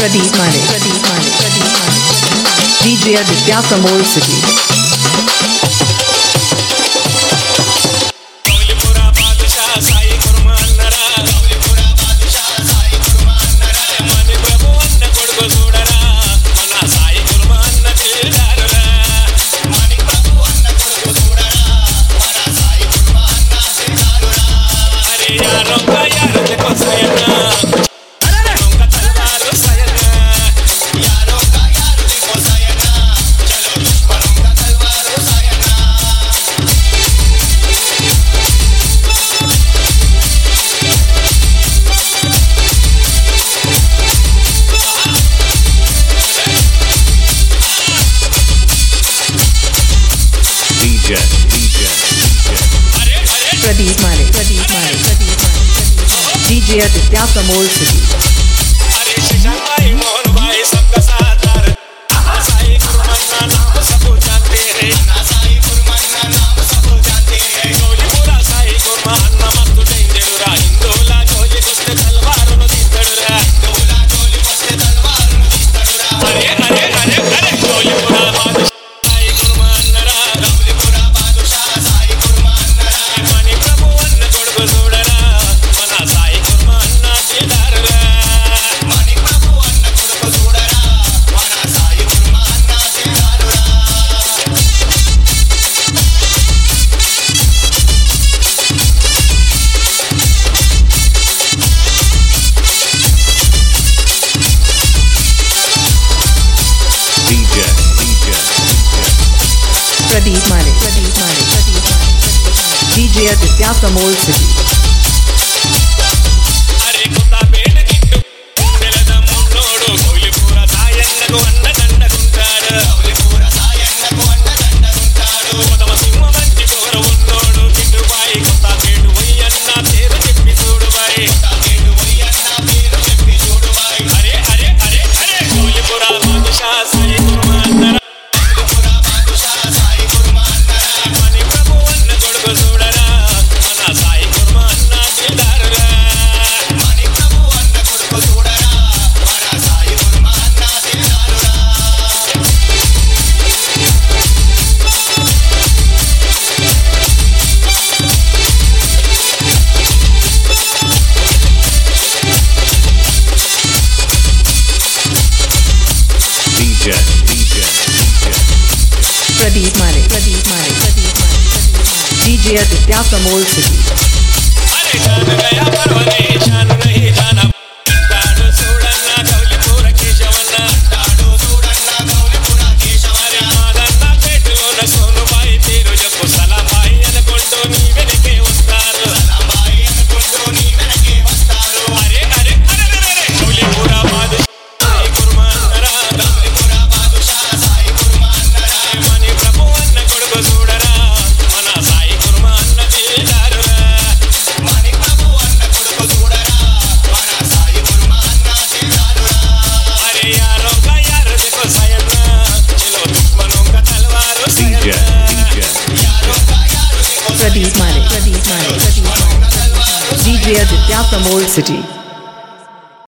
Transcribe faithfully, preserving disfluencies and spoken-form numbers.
Pradeep Male, Pradeep Male, Pradeep Male. D J Aditya from Old City. Pradeep Male, Pradeep Male, Pradeep Male. D J Aditya from Old City. Pradeep Male, Pradeep Male, Pradeep Male. D J Aditya from Old City. Pradeep Male, Pradeep Male, Pradeep Male. D J Aditya from Old City. Pradeep Male, Pradeep Male, Pradeep Male. D J Aditya from Old City.